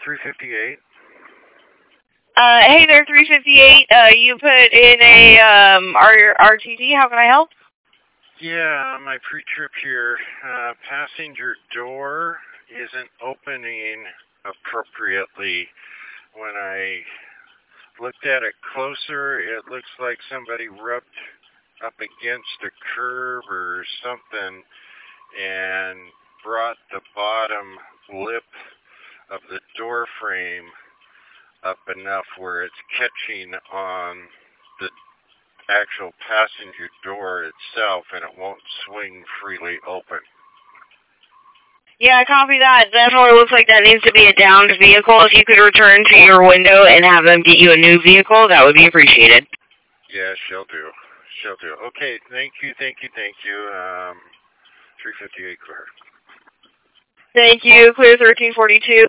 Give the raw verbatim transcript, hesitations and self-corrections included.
three fifty-eight. Uh, hey there, three fifty-eight. Uh, you put in a um R RTD. How can I help? Yeah, my pre-trip here. Uh, passenger door isn't opening appropriately. When I looked at it closer, it looks like somebody rubbed up against a curb or something and brought the bottom lip of the door frame up enough where it's catching on the actual passenger door itself and it won't swing freely open. Yeah, copy that. Definitely looks like that needs to be a downed vehicle. If you could return to your window and have them get you a new vehicle, that would be appreciated. Yeah, she'll do. She'll do. Okay, thank you, thank you, thank you. Um, three fifty-eight clear. Thank you. Clear thirteen forty-two.